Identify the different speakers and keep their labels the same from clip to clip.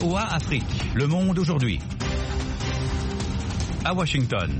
Speaker 1: OA Afrique, Le Monde aujourd'hui. À Washington.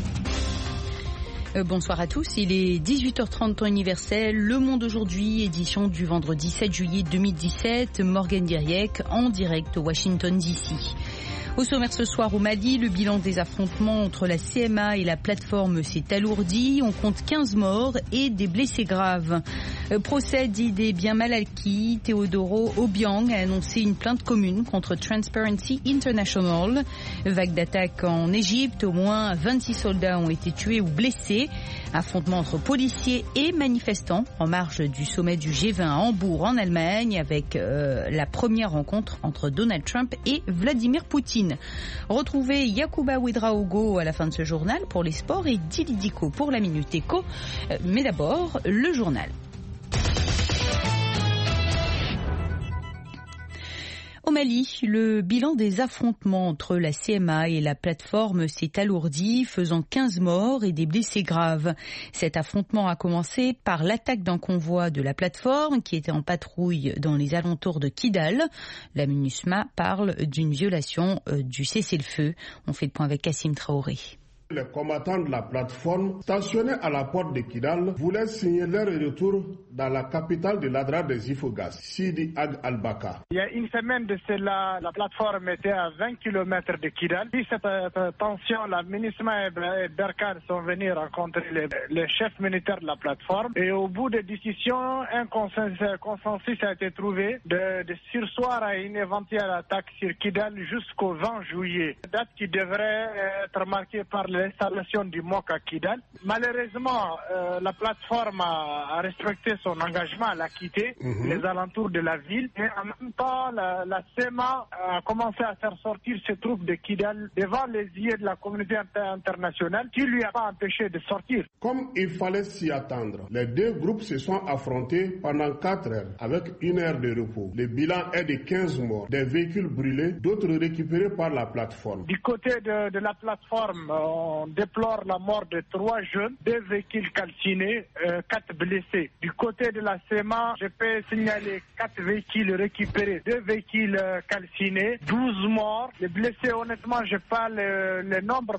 Speaker 2: Bonsoir à tous, il est 18h30 temps universel, Le Monde aujourd'hui, édition du vendredi 7 juillet 2017, Morgane Diriec en direct au Washington DC. Au sommaire ce soir au Mali, le bilan des affrontements entre la CMA et la plateforme s'est alourdi. On compte 15 morts et des blessés graves. Procès dit des biens mal acquis. Teodoro Obiang a annoncé une plainte commune contre Transparency International. Vague d'attaque en Égypte, au moins 26 soldats ont été tués ou blessés. Affrontement entre policiers et manifestants en marge du sommet du G20 à Hambourg en Allemagne avec la première rencontre entre Donald Trump et Vladimir Poutine. Retrouvez Yacouba Ouedraogo à la fin de ce journal pour les sports et Dili Diko pour la Minute Éco. Mais d'abord, le journal. Au Mali, le bilan des affrontements entre la CMA et la plateforme s'est alourdi, faisant 15 morts et des blessés graves. Cet affrontement a commencé par l'attaque d'un convoi de la plateforme qui était en patrouille dans les alentours de Kidal. La MINUSMA parle d'une violation du cessez-le-feu. On fait le point avec Kassim Traoré.
Speaker 3: Les combattants de la plateforme, stationnés à la porte de Kidal, voulaient signer leur retour dans la capitale de l'Adra des Ifogas, Sidi Ag al-Baka.
Speaker 4: Il y a une semaine de cela, la plateforme était à 20 km de Kidal. Puis cette tension, la MINUSMA et Berkane sont venus rencontrer les chefs militaires de la plateforme. Et au bout des discussions, un consensus a été trouvé de sursoir à une éventuelle attaque sur Kidal jusqu'au 20 juillet. Date qui devrait être marquée par l'installation du MOC à Kidal. Malheureusement, la plateforme a respecté son engagement, elle a quitté les alentours de la ville. Et en même temps, la CMA a commencé à faire sortir ses troupes de Kidal devant les yeux de la communauté internationale qui lui a pas empêché de sortir.
Speaker 3: Comme il fallait s'y attendre, les deux groupes se sont affrontés pendant 4 heures avec 1 heure de repos. Le bilan est de 15 morts, des véhicules brûlés, d'autres récupérés par la plateforme.
Speaker 4: Du côté de la plateforme, on déplore la mort de 3 jeunes, 2 véhicules calcinés, 4 blessés. Du côté de la CMA, je peux signaler 4 véhicules récupérés, 2 véhicules calcinés, 12 morts. Les blessés, honnêtement, je n'ai pas le nombre.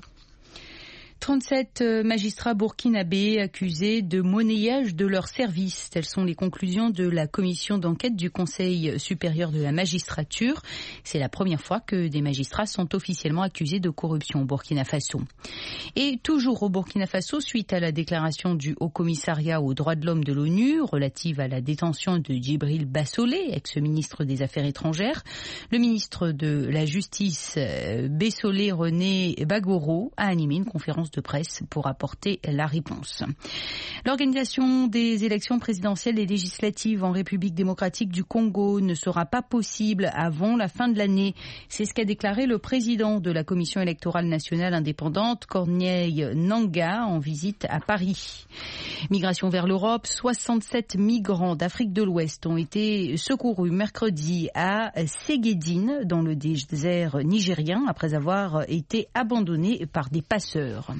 Speaker 2: 37 magistrats burkinabés accusés de monnayage de leurs services. Telles sont les conclusions de la commission d'enquête du Conseil supérieur de la magistrature. C'est la première fois que des magistrats sont officiellement accusés de corruption au Burkina Faso. Et toujours au Burkina Faso, suite à la déclaration du Haut-Commissariat aux droits de l'homme de l'ONU relative à la détention de Djibril Bassolé, ex-ministre des Affaires étrangères, le ministre de la Justice, Bessolé René Bagoro, a animé une conférence de presse pour apporter la réponse. L'organisation des élections présidentielles et législatives en République démocratique du Congo ne sera pas possible avant la fin de l'année. C'est ce qu'a déclaré le président de la Commission électorale nationale indépendante, Corneille Nangaa, en visite à Paris. Migration vers l'Europe, 67 migrants d'Afrique de l'Ouest ont été secourus mercredi à Ségédine, dans le désert nigérien, après avoir été abandonnés par des passeurs.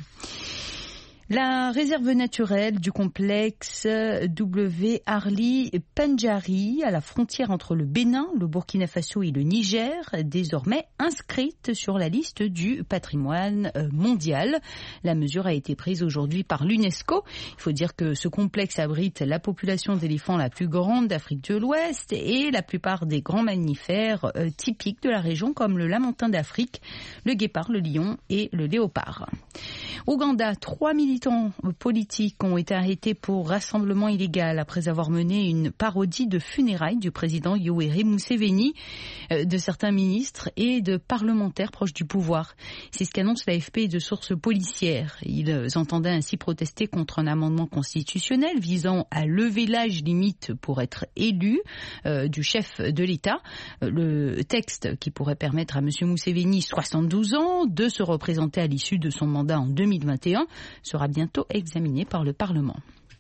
Speaker 2: La réserve naturelle du complexe W. Arli Pendjari, à la frontière entre le Bénin, le Burkina Faso et le Niger, désormais inscrite sur la liste du patrimoine mondial. La mesure a été prise aujourd'hui par l'UNESCO. Il faut dire que ce complexe abrite la population d'éléphants la plus grande d'Afrique de l'Ouest et la plupart des grands mammifères typiques de la région, comme le lamantin d'Afrique, le guépard, le lion et le léopard. Ouganda, 3 militants politiques ont été arrêtés pour rassemblement illégal après avoir mené une parodie de funérailles du président Yoweri Museveni, de certains ministres et de parlementaires proches du pouvoir. C'est ce qu'annonce l'AFP de sources policières. Ils entendaient ainsi protester contre un amendement constitutionnel visant à lever l'âge limite pour être élu du chef de l'État. Le texte qui pourrait permettre à M. Museveni, 72 ans, de se représenter à l'issue de son mandat en 2021 sera bientôt examiné par le Parlement.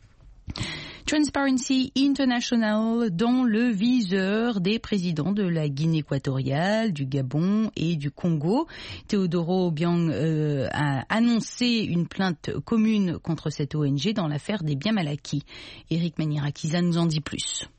Speaker 2: Transparency International dans le viseur des présidents de la Guinée équatoriale, du Gabon et du Congo. Teodoro Obiang a annoncé une plainte commune contre cette ONG dans l'affaire des biens mal acquis. Éric Manirakiza nous en dit plus.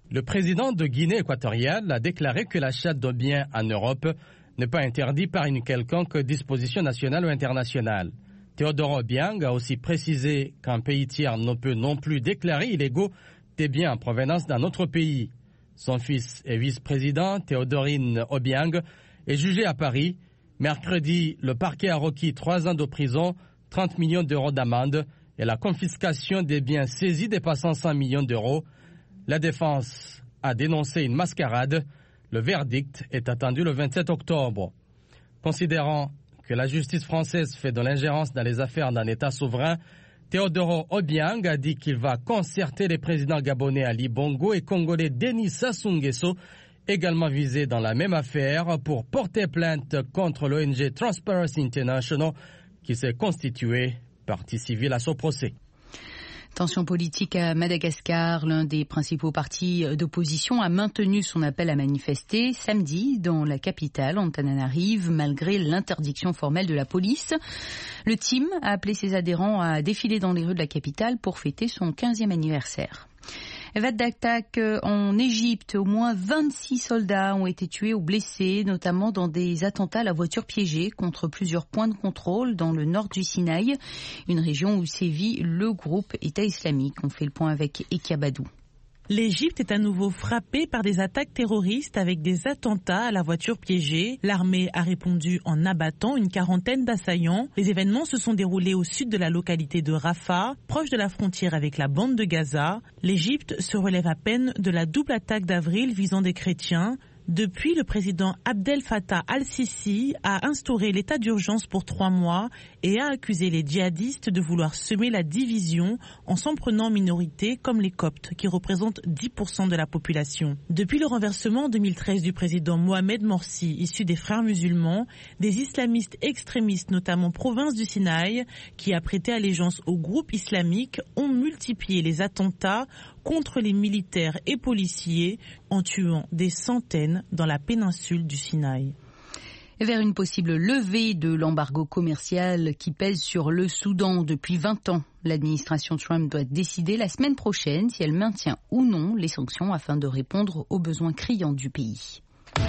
Speaker 5: Le président de Guinée équatoriale a déclaré que l'achat de biens en Europe n'est pas interdit par une quelconque disposition nationale ou internationale. Teodoro Obiang a aussi précisé qu'un pays tiers ne peut non plus déclarer illégaux des biens en provenance d'un autre pays. Son fils et vice-président, Théodorine Obiang, est jugé à Paris. Mercredi, le parquet a requis 3 ans de prison, 30 millions d'euros d'amende et la confiscation des biens saisis dépassant 100 millions d'euros. La défense a dénoncé une mascarade. Le verdict est attendu le 27 octobre. Considérant que la justice française fait de l'ingérence dans les affaires d'un État souverain, Teodoro Obiang a dit qu'il va concerter les présidents gabonais Ali Bongo et congolais Denis Sassou Nguesso, également visés dans la même affaire, pour porter plainte contre l'ONG Transparency International qui s'est constituée partie civile à ce procès.
Speaker 2: Tension politique à Madagascar. L'un des principaux partis d'opposition a maintenu son appel à manifester samedi dans la capitale, Antananarive, malgré l'interdiction formelle de la police. Le team a appelé ses adhérents à défiler dans les rues de la capitale pour fêter son 15e anniversaire. Vague d'attaque en Égypte. Au moins 26 soldats ont été tués ou blessés, notamment dans des attentats à la voiture piégée contre plusieurs points de contrôle dans le nord du Sinaï, une région où sévit le groupe État islamique. On fait le point avec Ekia Badou.
Speaker 6: L'Égypte est à nouveau frappée par des attaques terroristes avec des attentats à la voiture piégée. L'armée a répondu en abattant une quarantaine d'assaillants. Les événements se sont déroulés au sud de la localité de Rafah, proche de la frontière avec la bande de Gaza. L'Égypte se relève à peine de la double attaque d'avril visant des chrétiens. Depuis, le président Abdel Fattah al-Sisi a instauré l'état d'urgence pour 3 mois et a accusé les djihadistes de vouloir semer la division en s'en prenant en minorité comme les Coptes, qui représentent 10% de la population. Depuis le renversement en 2013 du président Mohamed Morsi, issu des frères musulmans, des islamistes extrémistes, notamment province du Sinaï, qui a prêté allégeance au groupe islamique, ont multiplié les attentats contre les militaires et policiers en tuant des centaines dans la péninsule du Sinaï.
Speaker 2: Vers une possible levée de l'embargo commercial qui pèse sur le Soudan depuis 20 ans. L'administration Trump doit décider la semaine prochaine si elle maintient ou non les sanctions afin de répondre aux besoins criants du pays.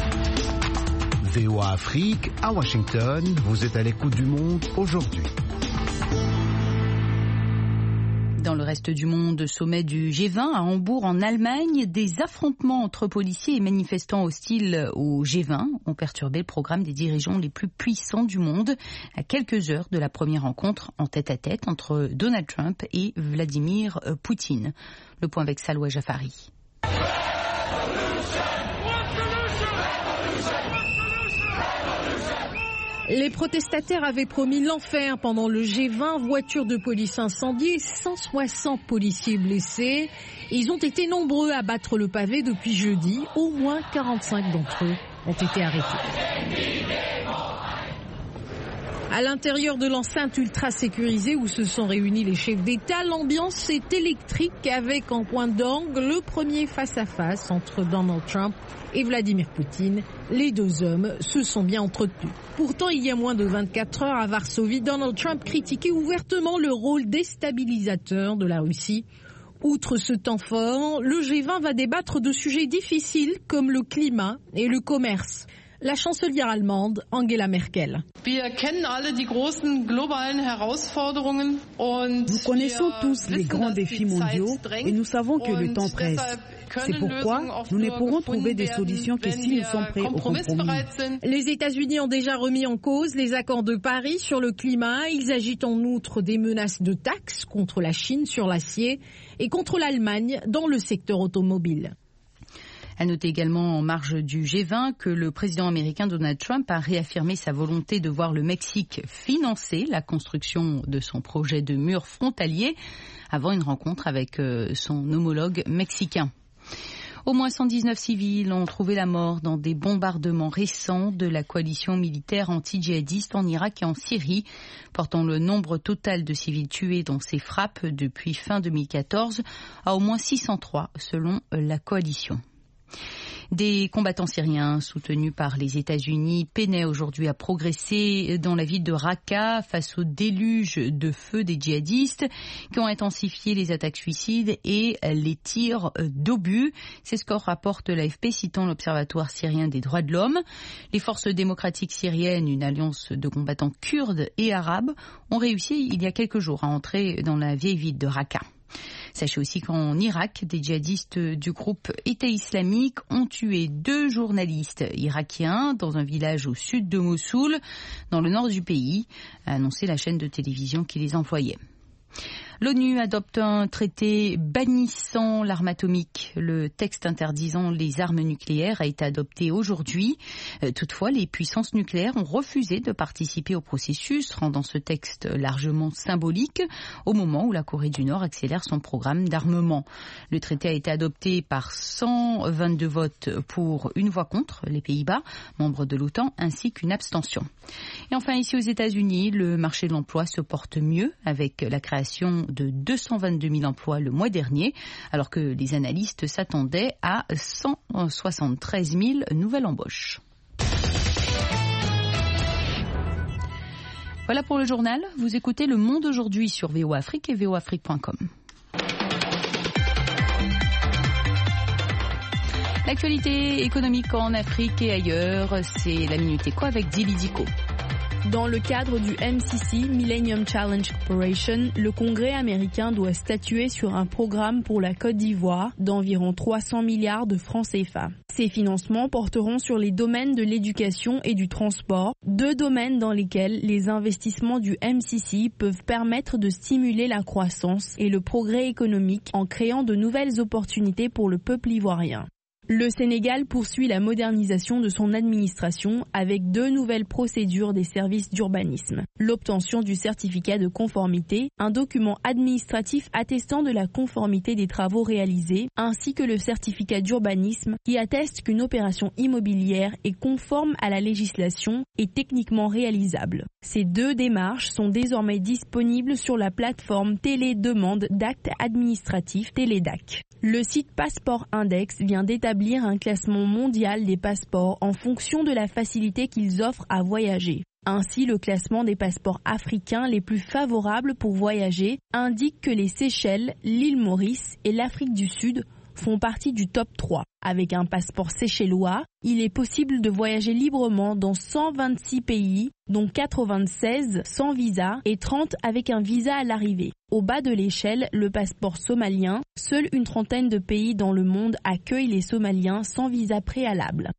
Speaker 7: VOA Afrique, à Washington, vous êtes à l'écoute du monde aujourd'hui.
Speaker 2: Dans le reste du monde, sommet du G20 à Hambourg en Allemagne, des affrontements entre policiers et manifestants hostiles au G20 ont perturbé le programme des dirigeants les plus puissants du monde à quelques heures de la première rencontre en tête-à-tête entre Donald Trump et Vladimir Poutine. Le point avec Salwa Jafari.
Speaker 8: Les protestataires avaient promis l'enfer pendant le G20, voitures de police incendiées, 160 policiers blessés. Ils ont été nombreux à battre le pavé depuis jeudi. Au moins 45 d'entre eux ont été arrêtés. À l'intérieur de l'enceinte ultra sécurisée où se sont réunis les chefs d'État, l'ambiance est électrique avec en point d'orgue le premier face-à-face entre Donald Trump et Vladimir Poutine. Les deux hommes se sont bien entretenus. Pourtant, il y a moins de 24 heures à Varsovie, Donald Trump critiquait ouvertement le rôle déstabilisateur de la Russie. Outre ce temps fort, le G20 va débattre de sujets difficiles comme le climat et le commerce. La chancelière allemande Angela Merkel.
Speaker 9: Nous connaissons tous les grands défis mondiaux et nous savons que le temps presse. C'est pourquoi nous ne pourrons trouver des solutions que si nous sommes prêts au compromis.
Speaker 8: Les États-Unis ont déjà remis en cause les accords de Paris sur le climat. Ils agitent en outre des menaces de taxes contre la Chine sur l'acier et contre l'Allemagne dans le secteur automobile.
Speaker 2: À noter également en marge du G20 que le président américain Donald Trump a réaffirmé sa volonté de voir le Mexique financer la construction de son projet de mur frontalier avant une rencontre avec son homologue mexicain. Au moins 119 civils ont trouvé la mort dans des bombardements récents de la coalition militaire anti-djihadiste en Irak et en Syrie, portant le nombre total de civils tués dans ces frappes depuis fin 2014 à au moins 603 selon la coalition. Des combattants syriens soutenus par les États-Unis peinaient aujourd'hui à progresser dans la ville de Raqqa face au déluge de feu des djihadistes qui ont intensifié les attaques suicides et les tirs d'obus. C'est ce que rapporte l'AFP citant l'Observatoire syrien des droits de l'homme. Les forces démocratiques syriennes, une alliance de combattants kurdes et arabes, ont réussi il y a quelques jours à entrer dans la vieille ville de Raqqa. Sachez aussi qu'en Irak, des djihadistes du groupe État islamique ont tué 2 journalistes irakiens dans un village au sud de Mossoul, dans le nord du pays, a annoncé la chaîne de télévision qui les envoyait. L'ONU adopte un traité bannissant l'arme atomique. Le texte interdisant les armes nucléaires a été adopté aujourd'hui. Toutefois, les puissances nucléaires ont refusé de participer au processus, rendant ce texte largement symbolique au moment où la Corée du Nord accélère son programme d'armement. Le traité a été adopté par 122 votes pour, 1 voix contre, les Pays-Bas, membres de l'OTAN, ainsi qu'une abstention. Et enfin, ici aux États-Unis, le marché de l'emploi se porte mieux avec la création de 222 000 emplois le mois dernier, alors que les analystes s'attendaient à 173 000 nouvelles embauches. Voilà pour le journal. Vous écoutez Le Monde aujourd'hui sur VOA Afrique et voafrique.com. L'actualité économique en Afrique et ailleurs, c'est la Minute Éco avec Dili Diko.
Speaker 10: Dans le cadre du MCC, Millennium Challenge Corporation, le Congrès américain doit statuer sur un programme pour la Côte d'Ivoire d'environ 300 milliards de francs CFA. Ces financements porteront sur les domaines de l'éducation et du transport, 2 domaines dans lesquels les investissements du MCC peuvent permettre de stimuler la croissance et le progrès économique en créant de nouvelles opportunités pour le peuple ivoirien. Le Sénégal poursuit la modernisation de son administration avec 2 nouvelles procédures des services d'urbanisme. L'obtention du certificat de conformité, un document administratif attestant de la conformité des travaux réalisés, ainsi que le certificat d'urbanisme qui atteste qu'une opération immobilière est conforme à la législation et techniquement réalisable. Ces 2 démarches sont désormais disponibles sur la plateforme Télédemande d'actes administratifs Télédac. Le site Passeport Index vient d'établir un classement mondial des passeports en fonction de la facilité qu'ils offrent à voyager. Ainsi, le classement des passeports africains les plus favorables pour voyager indique que les Seychelles, l'île Maurice et l'Afrique du Sud font partie du top 3. Avec un passeport séchellois, il est possible de voyager librement dans 126 pays, dont 96 sans visa et 30 avec un visa à l'arrivée. Au bas de l'échelle, le passeport somalien. Seule une trentaine de pays dans le monde accueillent les Somaliens sans visa préalable.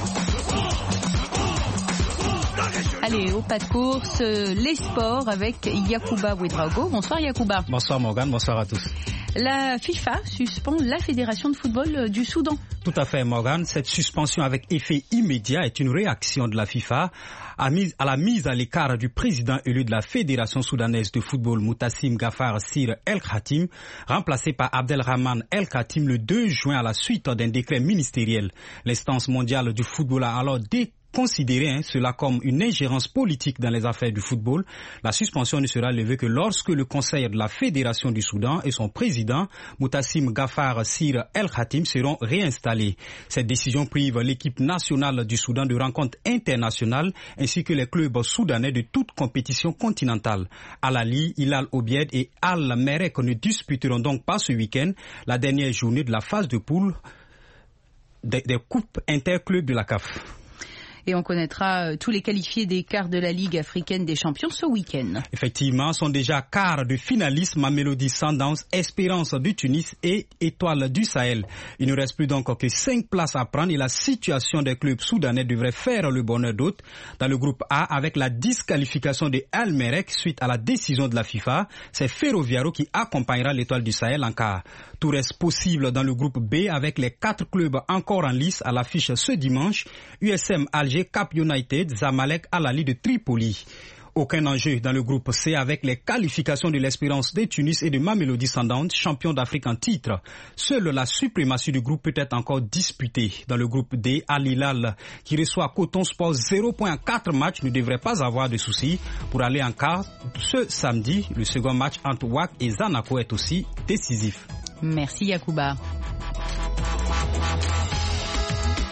Speaker 2: Allez, au pas de course, les sports avec Yacouba Ouedraogo. Bonsoir Yacouba.
Speaker 11: Bonsoir Morgane, bonsoir à tous.
Speaker 2: La FIFA suspend la Fédération de football du Soudan.
Speaker 11: Tout à fait Morgane, cette suspension avec effet immédiat est une réaction de la FIFA à la mise à l'écart du président élu de la Fédération soudanaise de football Moutasim Gafar Sir El Khatim, remplacé par Abdelrahman El Khatim le 2 juin à la suite d'un décret ministériel. L'instance mondiale du football a alors considérer cela comme une ingérence politique dans les affaires du football. La suspension ne sera levée que lorsque le conseil de la Fédération du Soudan et son président, Moutasim Gafar Sir El Khatim, seront réinstallés. Cette décision prive l'équipe nationale du Soudan de rencontres internationales ainsi que les clubs soudanais de toute compétition continentale. Al Ahly, Hilal Obied et Al Merrek ne disputeront donc pas ce week-end la dernière journée de la phase de poule des coupes interclubs de la CAF.
Speaker 2: Et on connaîtra tous les qualifiés des quarts de la Ligue africaine des champions ce week-end.
Speaker 11: Effectivement, sont déjà quarts de finalistes Mamelodi Sundowns, Espérance du Tunis et Étoile du Sahel. Il ne reste plus donc que 5 places à prendre et la situation des clubs soudanais devrait faire le bonheur d'autres. Dans le groupe A, avec la disqualification de Al Merrek suite à la décision de la FIFA, c'est Ferroviaro qui accompagnera l'Étoile du Sahel en quart. Tout reste possible dans le groupe B avec les 4 clubs encore en lice à l'affiche ce dimanche. USM Alger, Cap United, Zamalek, Al Ahly de Tripoli. Aucun enjeu dans le groupe C avec les qualifications de l'Espérance de Tunis et de Mamelodi Sundowns, champion d'Afrique en titre. Seule la suprématie du groupe peut être encore disputée. Dans le groupe D, Al Hilal, qui reçoit Coton Sport 0.4 matchs, ne devrait pas avoir de soucis pour aller en quart. Ce samedi, le second match entre WAC et Zanaco est aussi décisif.
Speaker 2: Merci Yacouba.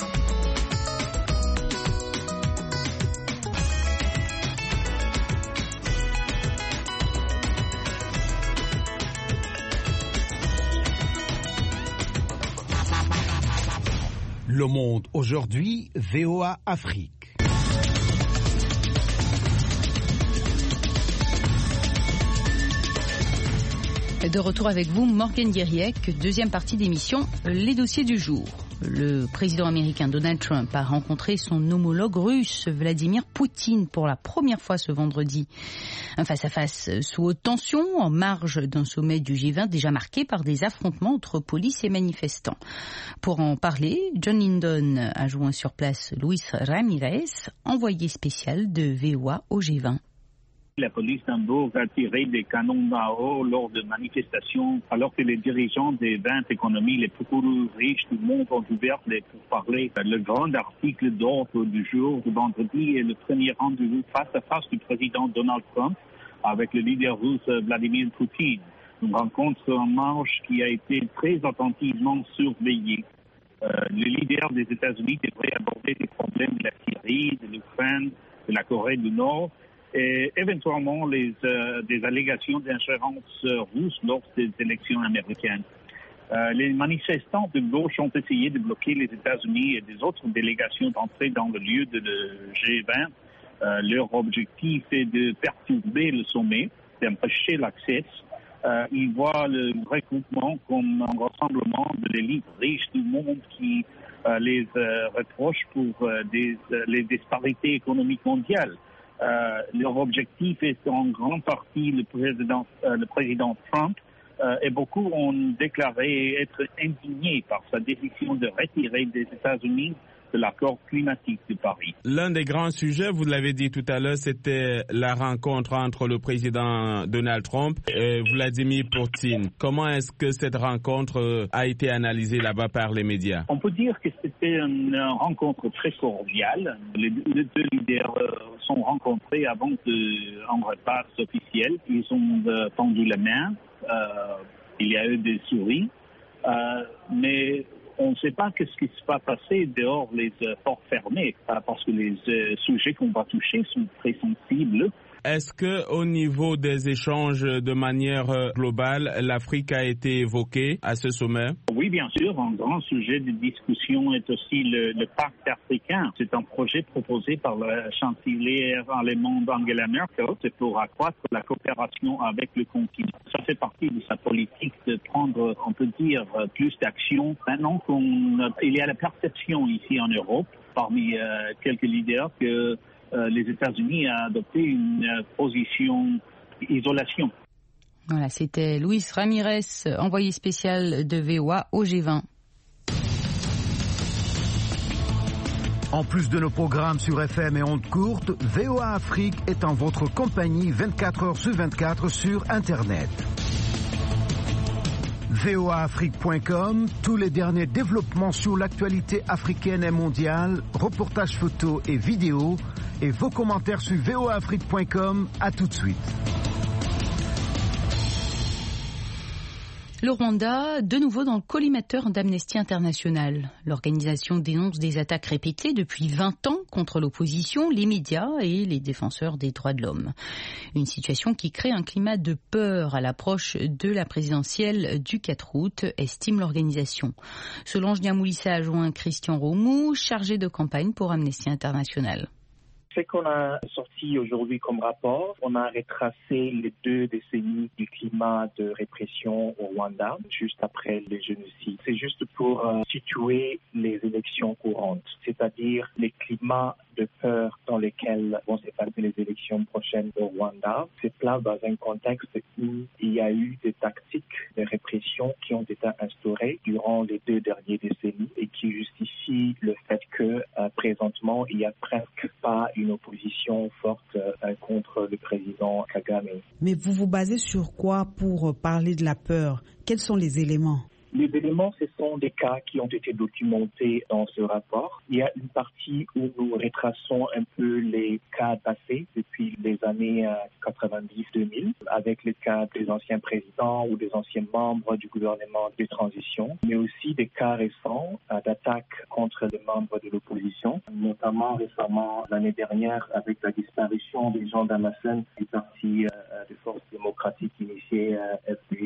Speaker 7: Le Monde aujourd'hui, VOA Afrique.
Speaker 2: De retour avec vous, Morgane Guériec, deuxième partie d'émission, les dossiers du jour. Le président américain Donald Trump a rencontré son homologue russe Vladimir Poutine pour la première fois ce vendredi. Un face-à-face sous haute tension en marge d'un sommet du G20 déjà marqué par des affrontements entre police et manifestants. Pour en parler, John Lindon a joint sur place Luis Ramirez, envoyé spécial de VOA au G20.
Speaker 12: La police d'Hambourg a tiré des canons à eau lors de manifestations, alors que les dirigeants des 20 économies les plus riches du monde ont ouvert les pourparlers. Le grand article d'ordre du jour de vendredi est le premier rendez-vous face-à-face du président Donald Trump avec le leader russe Vladimir Poutine. Une rencontre en marche qui a été très attentivement surveillée. Le leader des États-Unis devrait aborder les problèmes de la Syrie, de l'Ukraine, de la Corée du Nord, et éventuellement des allégations d'ingérence russe lors des élections américaines. Les manifestants de gauche ont essayé de bloquer les États-Unis et des autres délégations d'entrer dans le lieu de G20. Leur objectif est de perturber le sommet, d'empêcher l'accès. Ils voient le regroupement comme un rassemblement de l'élite riche du monde qui les reproche pour les disparités économiques mondiales. Leur objectif est en grande partie le président Trump et beaucoup ont déclaré être indignés par sa décision de retirer des États-Unis de l'accord climatique de Paris.
Speaker 13: L'un des grands sujets, vous l'avez dit tout à l'heure, c'était la rencontre entre le président Donald Trump et Vladimir Poutine. Comment est-ce que cette rencontre a été analysée là-bas par les médias?
Speaker 12: On peut dire que c'était une rencontre très cordiale. Les deux leaders sont rencontrés avant un repas officiel. Ils ont tendu la main. Il y a eu des souris. Mais on ne sait pas ce qui se va passer dehors les portes fermées, parce que les sujets qu'on va toucher sont très sensibles.
Speaker 13: Est-ce que au niveau des échanges de manière globale, l'Afrique a été évoquée à ce sommet?
Speaker 12: Oui, bien sûr. Un grand sujet de discussion est aussi le pacte africain. C'est un projet proposé par la chancelière allemande Angela Merkel. C'est pour accroître la coopération avec le continent. Ça fait partie de sa politique de prendre, on peut dire, plus d'action. Maintenant qu'il y a la perception ici en Europe, parmi quelques leaders, que les États-Unis ont adopté une position d'isolation.
Speaker 2: Voilà, c'était Luis Ramirez, envoyé spécial de VOA au G20.
Speaker 7: En plus de nos programmes sur FM et ondes courtes, VOA Afrique est en votre compagnie 24 heures sur 24 sur Internet. voaafrique.com, tous les derniers développements sur l'actualité africaine et mondiale, reportages photos et vidéos, et vos commentaires sur voaafrique.com. À tout de suite.
Speaker 2: Le Rwanda, de nouveau dans le collimateur d'Amnesty International. L'organisation dénonce des attaques répétées depuis 20 ans contre l'opposition, les médias et les défenseurs des droits de l'homme. Une situation qui crée un climat de peur à l'approche de la présidentielle du 4 août, estime l'organisation. Solange Niamoulissa a joint Christian Romou, chargé de campagne pour Amnesty International.
Speaker 14: Ce qu'on a sorti aujourd'hui comme rapport, on a retracé les 2 décennies du climat de répression au Rwanda, juste après le génocide. C'est juste pour situer les élections courantes, c'est-à-dire les climats de peur dans lesquels vont se passer les élections prochaines au Rwanda. C'est là dans un contexte où il y a eu des tactiques de répression qui ont été instaurées durant les 2 dernières décennies et qui justifient le fait que présentement, il n'y a presque pas une opposition forte contre le président Kagame.
Speaker 9: Mais vous vous basez sur quoi pour parler de la peur? Quels sont les éléments?
Speaker 14: Les éléments, ce sont des cas qui ont été documentés dans ce rapport. Il y a une partie où nous retraçons un peu les cas passés depuis les années 90-2000, avec les cas des anciens présidents ou des anciens membres du gouvernement de transition, mais aussi des cas récents d'attaques contre les membres de l'opposition, notamment récemment l'année dernière avec la disparition des gens d'Amassen du parti des forces démocratiques initié FPI.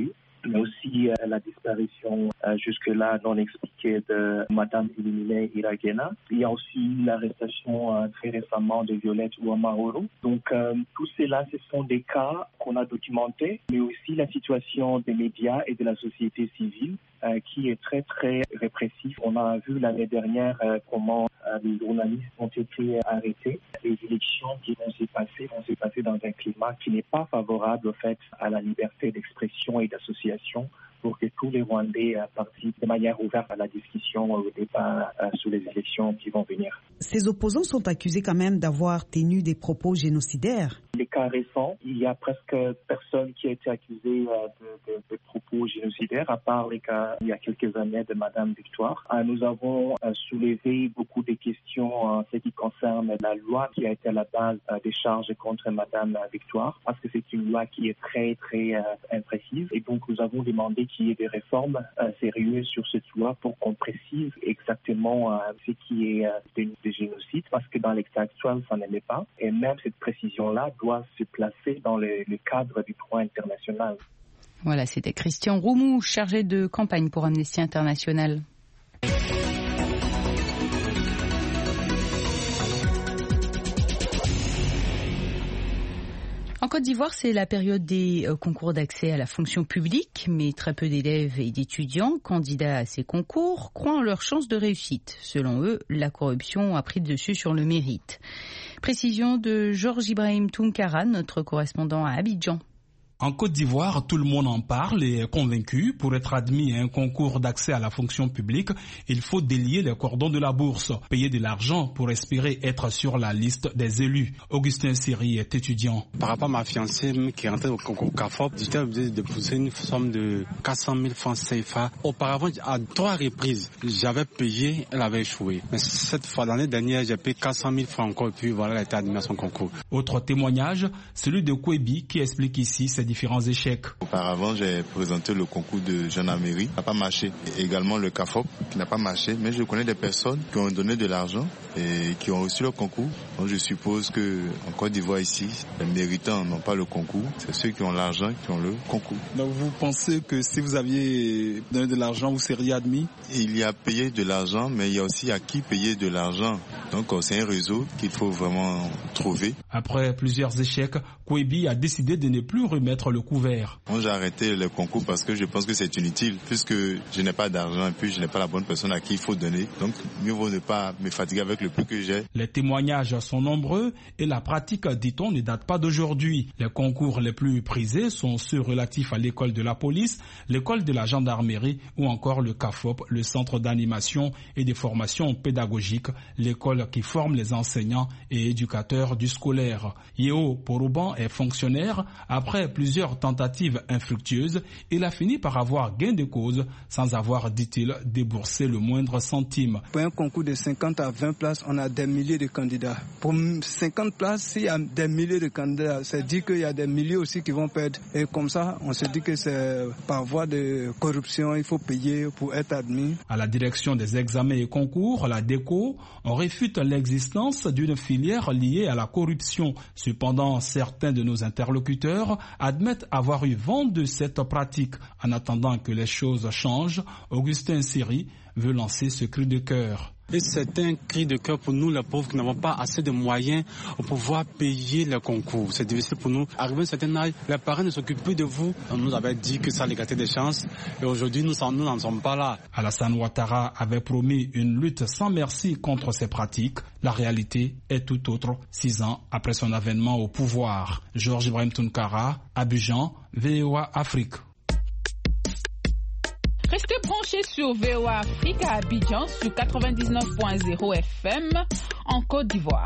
Speaker 14: mais aussi la disparition jusque-là non expliquée de Madame Ilimine Iragena. Il y a aussi l'arrestation très récemment de Violette Ouamaouro. Donc tout cela, ce sont des cas qu'on a documentés, mais aussi la situation des médias et de la société civile qui est très très répressif. On a vu l'année dernière comment les journalistes ont été arrêtés. Les élections qui vont se passer dans un climat qui n'est pas favorable au fait à la liberté d'expression et d'association, pour que tous les Rwandais participent de manière ouverte à la discussion, au débat sur les élections qui vont venir.
Speaker 9: Ces opposants sont accusés quand même d'avoir tenu des propos génocidaires.
Speaker 14: Les cas récents, il y a presque personne qui a été accusé de propos génocidaires, à part les cas il y a quelques années de Madame Victoire. Nous avons soulevé beaucoup de questions en ce qui concerne la loi qui a été à la base des charges contre Madame Victoire, parce que c'est une loi qui est très très imprécise, et donc nous avons demandé qu'il y ait des réformes sérieuses sur cette loi pour qu'on précise exactement ce qui est des génocides, parce que dans l'ex actuel, ça n'en est pas. Et même cette précision-là doit se placer dans le cadre du droit international.
Speaker 2: Voilà, c'était Christian Roumou, chargé de campagne pour Amnesty International. En Côte d'Ivoire, c'est la période des concours d'accès à la fonction publique, mais très peu d'élèves et d'étudiants candidats à ces concours croient en leurs chances de réussite. Selon eux, la corruption a pris le dessus sur le mérite. Précision de Georges Ibrahim Tounkara, notre correspondant à Abidjan.
Speaker 15: En Côte d'Ivoire, tout le monde en parle et est convaincu. Pour être admis à un concours d'accès à la fonction publique, il faut délier les cordons de la bourse, payer de l'argent pour espérer être sur la liste des élus. Augustin Siri est étudiant.
Speaker 16: Par rapport à ma fiancée qui est rentrée au concours CAFOP, j'étais obligé de déposer une somme de 400 000 francs CFA. Auparavant, à 3 reprises, j'avais payé, elle avait échoué. Mais cette fois, l'année dernière, j'ai payé 400 000 francs encore et puis voilà, elle a été admise à son concours.
Speaker 15: Autre témoignage, celui de Kwebi qui explique ici ses différents échecs.
Speaker 17: Auparavant, j'ai présenté le concours de gendarmerie, ça n'a pas marché. Également le CAFOP qui n'a pas marché, mais je connais des personnes qui ont donné de l'argent et qui ont reçu le concours. Donc je suppose qu'en Côte d'Ivoire ici, les méritants n'ont pas le concours, c'est ceux qui ont l'argent qui ont le concours.
Speaker 18: Donc vous pensez que si vous aviez donné de l'argent, vous seriez admis?
Speaker 17: Il y a payé de l'argent, mais il y a aussi à qui payer de l'argent. Donc c'est un réseau qu'il faut vraiment trouver.
Speaker 15: Après plusieurs échecs, Kwebi a décidé de ne plus remettre le couvert.
Speaker 17: Moi, j'ai arrêté le concours parce que je pense que c'est inutile, puisque je n'ai pas d'argent et puis je n'ai pas la bonne personne à qui il faut donner. Donc, mieux vaut ne pas me fatiguer avec le peu que j'ai.
Speaker 15: Les témoignages sont nombreux et la pratique, dit-on, ne date pas d'aujourd'hui. Les concours les plus prisés sont ceux relatifs à l'école de la police, l'école de la gendarmerie ou encore le CAFOP, le centre d'animation et de formation pédagogique, l'école qui forme les enseignants et éducateurs du scolaire. Yeo Porouban est fonctionnaire. Après plusieurs tentatives infructueuses, il a fini par avoir gain de cause sans avoir, dit-il, déboursé le moindre centime.
Speaker 18: Pour un concours de 50 à 20 places, on a des milliers de candidats. Pour 50 places, s'il y a des milliers de candidats, c'est dit qu'il y a des milliers aussi qui vont perdre. Et comme ça, on se dit que c'est par voie de corruption, il faut payer pour être admis.
Speaker 15: À la direction des examens et concours, la DECO, on réfute l'existence d'une filière liée à la corruption. Cependant, certains de nos interlocuteurs admettent avoir eu vent de cette pratique. En attendant que les choses changent, Augustin Siri veut lancer ce cri de cœur.
Speaker 16: Et c'est un cri de cœur pour nous, les pauvres, qui n'avons pas assez de moyens pour pouvoir payer les concours. C'est difficile pour nous. Arrivé à un certain âge, les parents ne s'occupent plus de vous. On nous avait dit que ça l'égalité des chances. Et aujourd'hui, nous n'en sommes pas là.
Speaker 15: Alassane Ouattara avait promis une lutte sans merci contre ces pratiques. La réalité est tout autre 6 ans après son avènement au pouvoir. Georges Ibrahim Tounkara, Abidjan, VOA Afrique.
Speaker 19: Restez branchés sur VOA Afrique à Abidjan sur 99.0 FM en Côte d'Ivoire.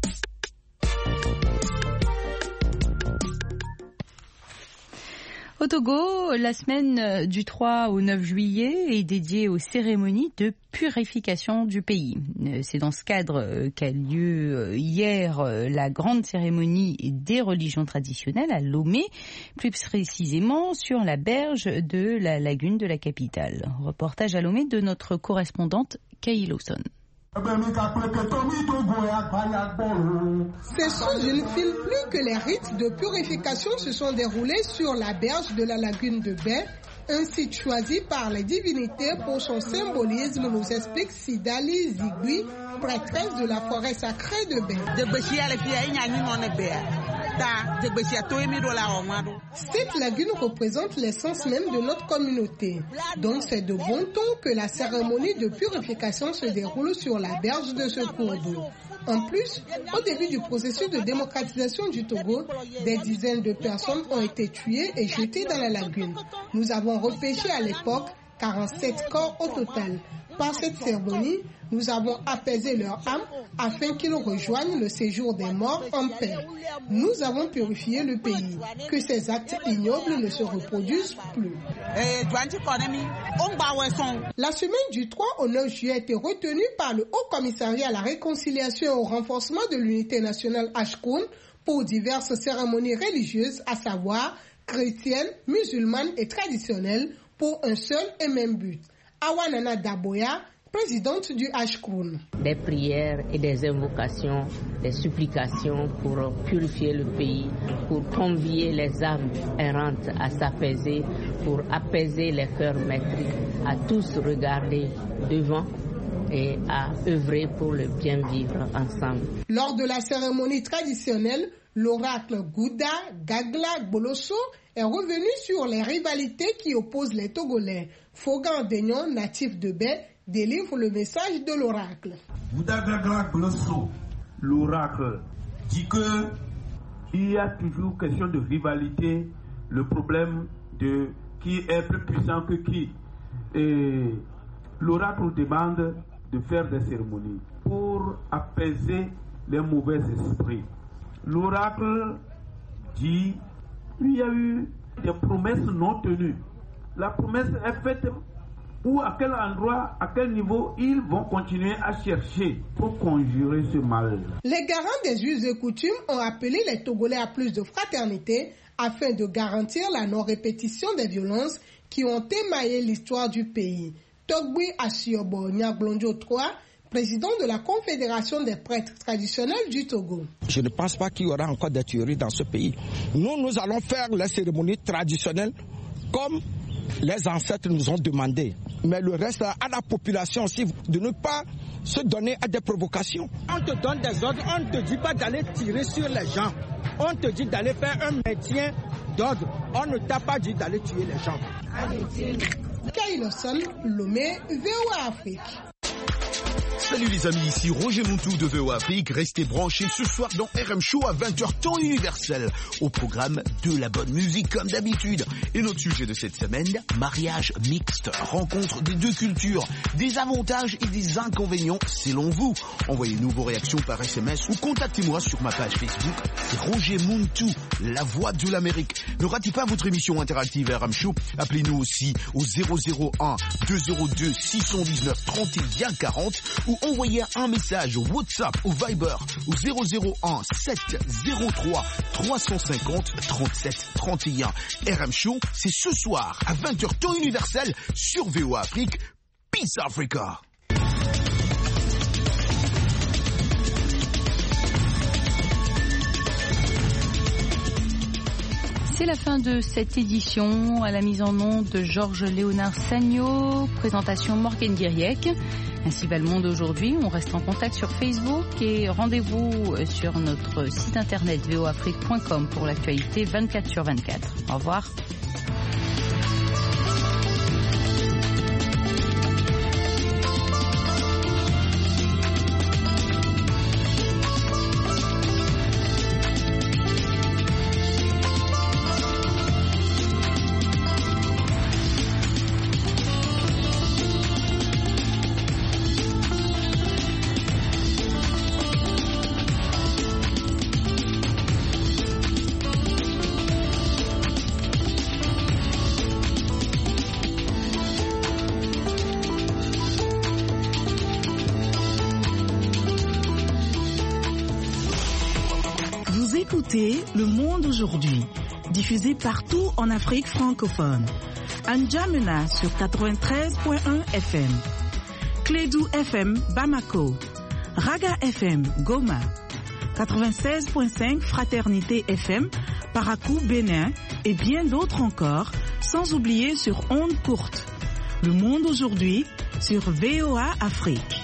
Speaker 2: Au Togo, la semaine du 3 au 9 juillet est dédiée aux cérémonies de purification du pays. C'est dans ce cadre qu'a lieu hier la grande cérémonie des religions traditionnelles à Lomé, plus précisément sur la berge de la lagune de la capitale. Reportage à Lomé de notre correspondante Kay Lawson.
Speaker 20: C'est sous une filtre que les rites de purification se sont déroulés sur la berge de la lagune de Baie, Un site choisi par les divinités pour son symbolisme, nous explique Sidali Zigui, prêtresse de la forêt sacrée de Bé. Cette lagune représente l'essence même de notre communauté. Donc c'est de bon ton que la cérémonie de purification se déroule sur la berge de ce cours d'eau. En plus, au début du processus de démocratisation du Togo, des dizaines de personnes ont été tuées et jetées dans la lagune. Nous avons repêché à l'époque 47 corps au total. Par cette cérémonie, nous avons apaisé leur âme afin qu'ils rejoignent le séjour des morts en paix. Nous avons purifié le pays. Que ces actes ignobles ne se reproduisent plus. La semaine du 3 au 9 juillet a été retenue par le Haut Commissariat à la réconciliation et au renforcement de l'unité nationale Ashkoun pour diverses cérémonies religieuses, à savoir chrétiennes, musulmanes et traditionnelles, pour un seul et même but. Awanana Daboya, présidente du Ashkoun.
Speaker 21: Des prières et des invocations, des supplications pour purifier le pays, pour convier les âmes errantes à s'apaiser, pour apaiser les cœurs meurtris, à tous regarder devant et à œuvrer pour le bien vivre ensemble.
Speaker 20: Lors de la cérémonie traditionnelle, l'oracle Gouda Gagla Bolosso est revenu sur les rivalités qui opposent les Togolais. Fogan Deignon, natif de Bé, délivre le message de l'oracle.
Speaker 22: Gouda Gagla Bolosso, l'oracle, dit que il y a toujours question de rivalité, le problème de qui est plus puissant que qui. Et l'oracle demande de faire des cérémonies pour apaiser les mauvais esprits. L'oracle dit qu'il y a eu des promesses non tenues. La promesse est faite où, à quel endroit, à quel niveau ils vont continuer à chercher pour conjurer ce mal.
Speaker 20: Les garants des us et coutumes ont appelé les Togolais à plus de fraternité afin de garantir la non-répétition des violences qui ont émaillé l'histoire du pays. Togbi Asiobo Nyaglonjo III, président de la Confédération des prêtres traditionnels du Togo.
Speaker 23: Je ne pense pas qu'il y aura encore des tueries dans ce pays. Nous allons faire les cérémonies traditionnelles comme les ancêtres nous ont demandé. Mais le reste, à la population aussi, de ne pas se donner à des provocations. On te donne des ordres, on ne te dit pas d'aller tirer sur les gens. On te dit d'aller faire un maintien d'ordre. On ne t'a pas dit d'aller tuer les gens.
Speaker 20: Kailoson, Lomé, VOA Afrique.
Speaker 24: Salut les amis, ici Roger Montou de VOA Afrique. Restez branchés ce soir dans RM Show à 20h temps universel. Au programme de la bonne musique comme d'habitude. Et notre sujet de cette semaine, mariage mixte, rencontre des deux cultures, des avantages et des inconvénients selon vous. Envoyez-nous vos réactions par SMS ou contactez-moi sur ma page Facebook. C'est Roger Montou, la voix de l'Amérique. Ne ratez pas votre émission interactive RM Show. Appelez-nous aussi au 001 202 619 31 40 ou envoyez un message au WhatsApp ou Viber au 001 703 350 37 31. RM Show, c'est ce soir à 20h temps universel sur VOA Afrique. Peace Africa.
Speaker 2: C'est la fin de cette édition. À la mise en onde de Georges Léonard Sagno, présentation Morgane Guiriec. Ainsi va le monde aujourd'hui. On reste en contact sur Facebook et rendez-vous sur notre site internet voafrique.com pour l'actualité 24/24. Au revoir.
Speaker 25: Le Monde aujourd'hui, diffusé partout en Afrique francophone. N'Djamena sur 93.1 FM, Clédou FM Bamako, Raga FM Goma, 96.5 Fraternité FM Parakou Bénin et bien d'autres encore sans oublier sur ondes courtes. Le monde aujourd'hui sur VOA Afrique.